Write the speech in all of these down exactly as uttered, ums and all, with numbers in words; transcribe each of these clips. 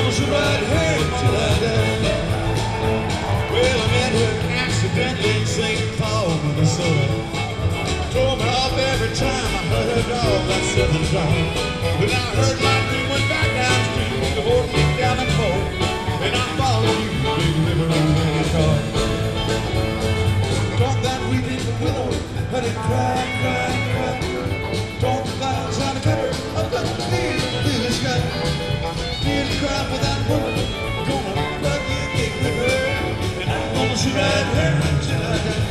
gonna sit right here till I die. Well, I met her accidentally in Saint Paul, Minnesota. Tore me up every time I heard her dog, that southern dog. But I heard my dream went back downstream, the boat kicked down the pole, and I followed you, big river on the car. Thought that we did the willow, but it cried, cried, cried. Thought the clouds had a cover up the field, blue the sky. Tears cry for that woman, gonna love you, big river, and I'm gonna sit right here until I die.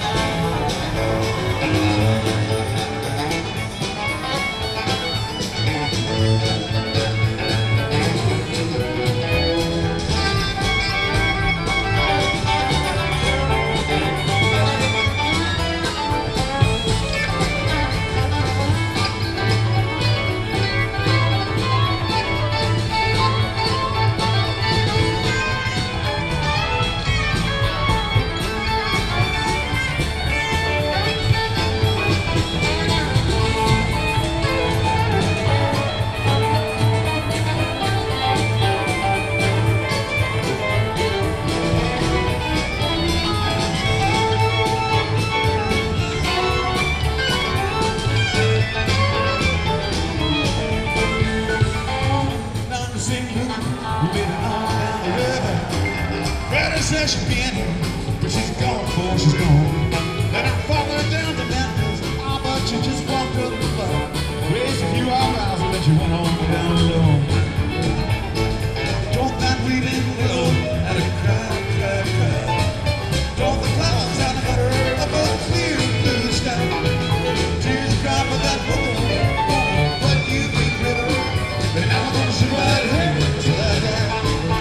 Says she's been here, but she's gone before she's gone. And I followed her down to Memphis, oh, but she just walked up the floor. Raised a few eyebrows and then she went on down alone. Don't that read in the willow, had a cry, cry, cry. Don't the clouds had a butter above the clear blue sky. Tears cry for that woman, but you big river, and I'm gonna sit right here till I die.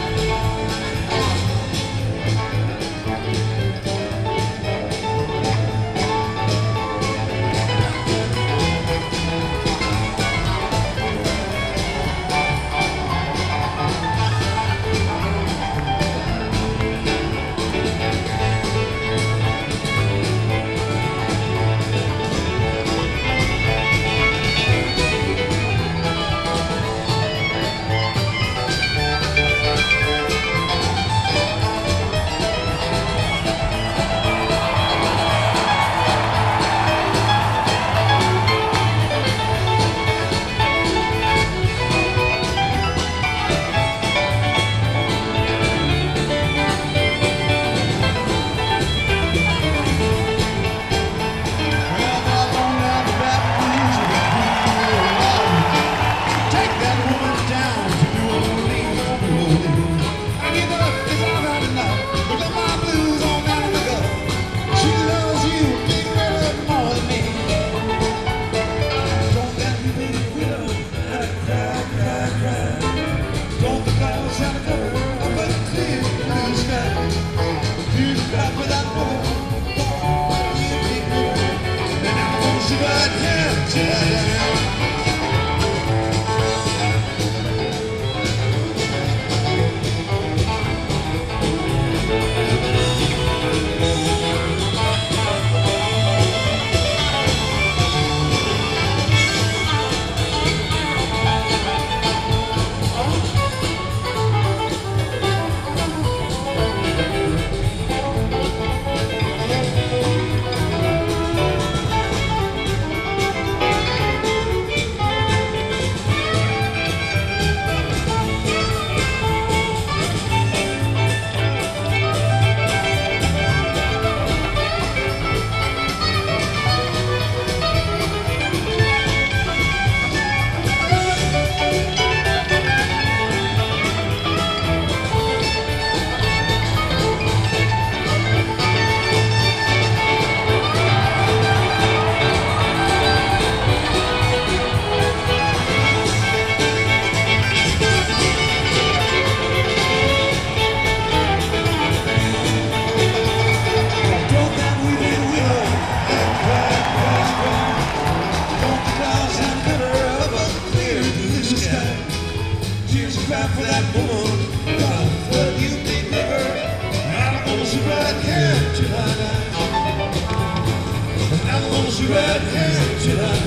right here till I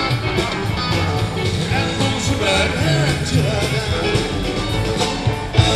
die. I'm gonna sit right here till I die.